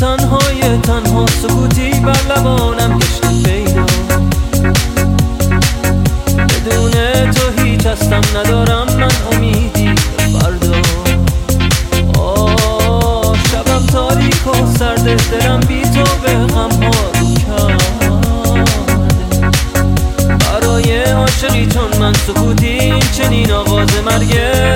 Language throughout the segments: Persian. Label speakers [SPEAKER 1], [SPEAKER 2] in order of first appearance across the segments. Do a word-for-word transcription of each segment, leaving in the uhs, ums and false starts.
[SPEAKER 1] تنهای تنها سکوتی بر لبانم گشتی پیدا، بدون تو هیچ هستم ندارم من امیدی به فردا. آه شبم تاریک و سرده، دلم بی تو به غم ها رو کرده. برای عاشقی چون من سکوتی این چنین آغاز مرگه.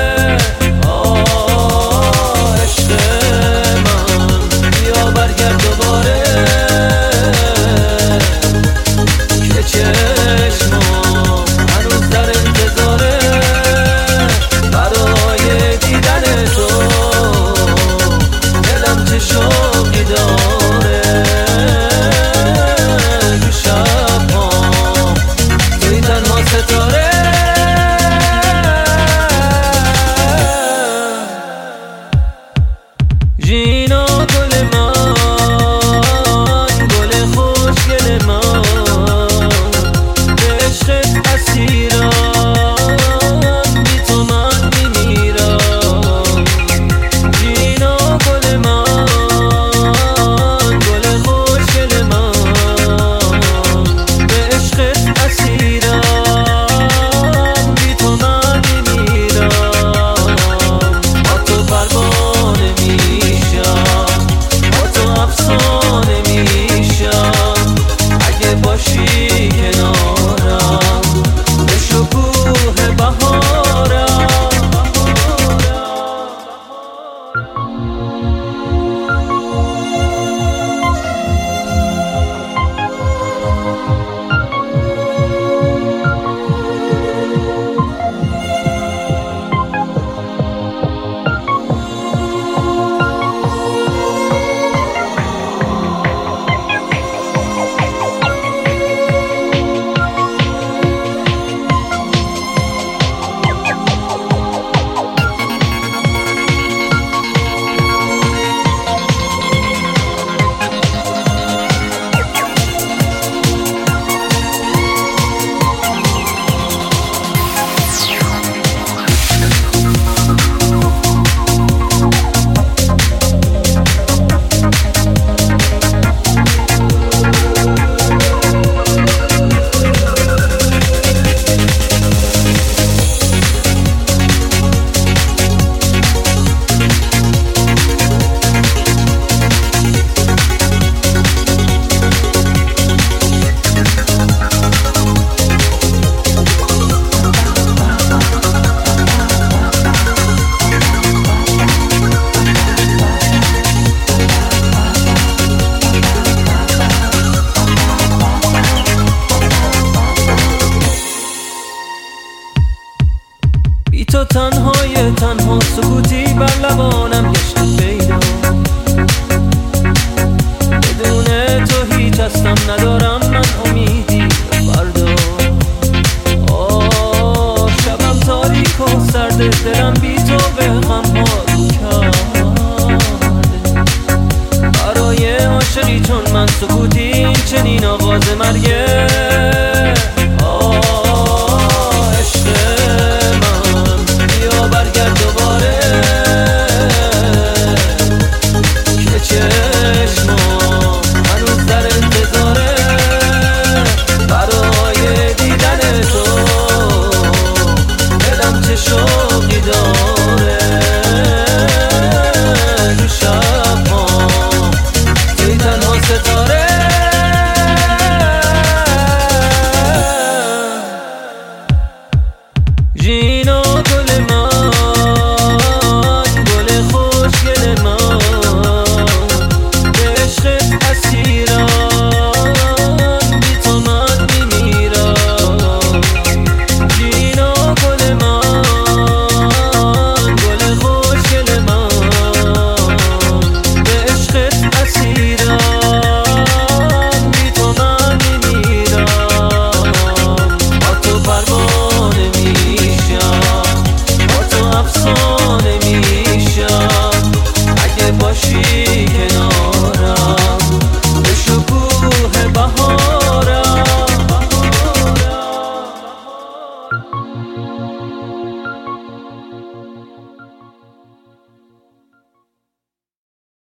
[SPEAKER 1] جینا گل من، گل خوشگل من، به عشقت اسیرم، بی تو من میمیرم. جینا گل من، گل خوشگل من، به عشقت اسیرم، بی تو من میمیرم. با تو پروانه میشم، افسانه میشم اگه باشی کنارم، به شکوه بهارم. بی تو تنهای تنها سکوتی بر لبانم گشتی پیدا، بدون تو هیچ هستم ندارم من امیدی به فردا. آه شبم تاریک و سرده، دلم بی تو به غم ها رو کرده. برای عاشقی چون من سکوتی این چنین آغاز مرگه.